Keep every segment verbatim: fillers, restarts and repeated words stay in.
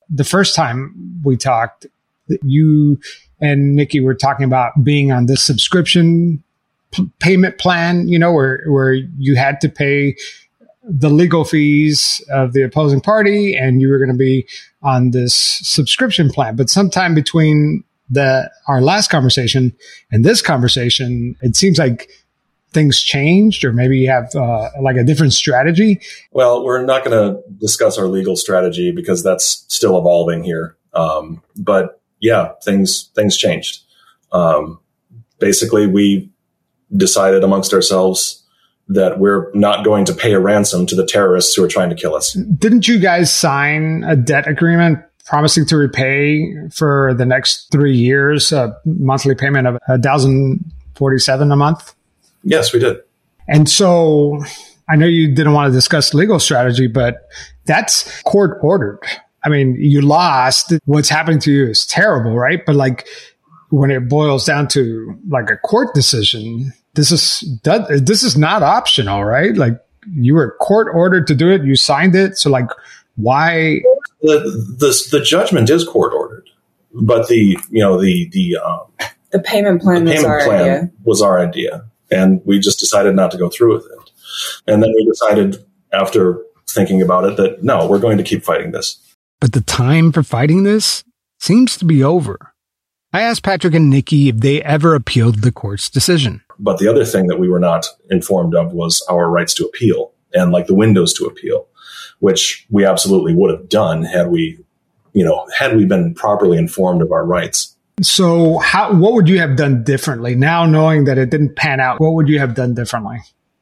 the first time we talked, you and Nikki were talking about being on this subscription p- payment plan, you know, where, where you had to pay the legal fees of the opposing party and you were going to be on this subscription plan. But sometime between the our last conversation and this conversation, it seems like things changed, or maybe you have uh, like a different strategy. Well, we're not going to discuss our legal strategy because that's still evolving here. Um, but yeah, things things changed. Um, basically, we decided amongst ourselves that we're not going to pay a ransom to the terrorists who are trying to kill us. Didn't you guys sign a debt agreement promising to repay for the next three years a monthly payment of one thousand forty-seven dollars a month? Yes, we did. And so I know you didn't want to discuss legal strategy, but that's court ordered. I mean, you lost. What's happening to you is terrible, right? But like when it boils down to like a court decision, this is this is not optional, right? Like you were court ordered to do it. You signed it. So like why? The the, the judgment is court ordered, but the you know the the um, the payment plan, the payment was, our plan idea. was our idea, and we just decided not to go through with it. And then we decided after thinking about it that no, we're going to keep fighting this. But the time for fighting this seems to be over. I asked Patrick and Nikki if they ever appealed the court's decision. But the other thing that we were not informed of was our rights to appeal and like the windows to appeal, which we absolutely would have done had we, you know, had we been properly informed of our rights. So how, what would you have done differently now knowing that it didn't pan out? What would you have done differently?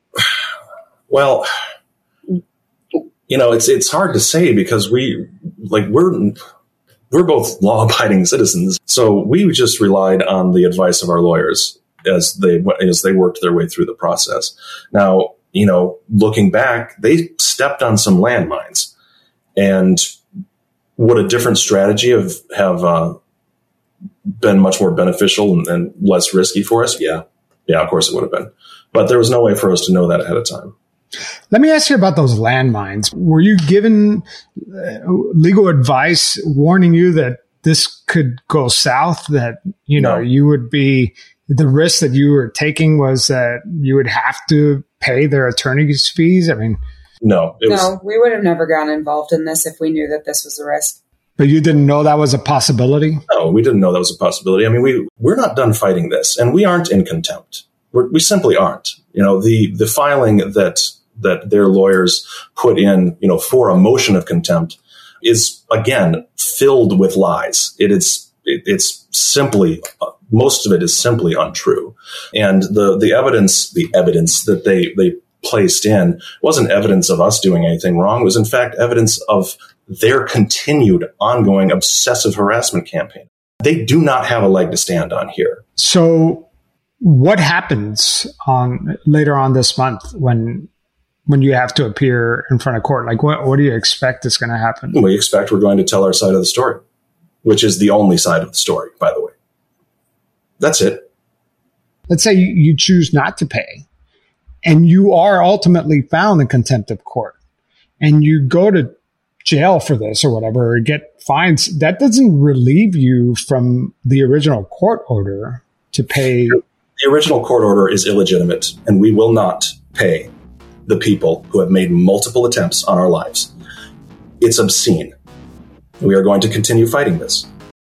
Well, you know, it's, it's hard to say because we like we're, we're both law abiding citizens. So we just relied on the advice of our lawyers as they, as they worked their way through the process. Now, you know, looking back, they stepped on some landmines, and would a different strategy have, have, uh, been much more beneficial and, and less risky for us? Yeah. Yeah, of course it would have been, but there was no way for us to know that ahead of time. Let me ask you about those landmines. Were you given uh, legal advice warning you that this could go south, that, you know, No. you would be, the risk that you were taking was that you would have to pay their attorney's fees? I mean, no, it no, was, we would have never gotten involved in this if we knew that this was a risk. but you didn't know that was a possibility? no, we didn't know that was a possibility. I mean, we, we're not done fighting this, and we aren't in contempt. We're, we simply aren't. You know, the, the filing that, that their lawyers put in, you know, for a motion of contempt is, again, filled with lies. It is, it, it's simply, most of it is simply untrue. And the, the evidence, the evidence that they, they placed in wasn't evidence of us doing anything wrong. It was, in fact, evidence of their continued ongoing obsessive harassment campaign. They do not have a leg to stand on here. So what happens on later on this month when when you have to appear in front of court? Like, what, what do you expect is going to happen? We expect we're going to tell our side of the story, which is the only side of the story, by the way. That's it. Let's say you, you choose not to pay, and you are ultimately found in contempt of court, and you go to jail for this or whatever, or get fines. That doesn't relieve you from the original court order to pay. The original court order is illegitimate, and we will not pay the people who have made multiple attempts on our lives. It's obscene. We are going to continue fighting this.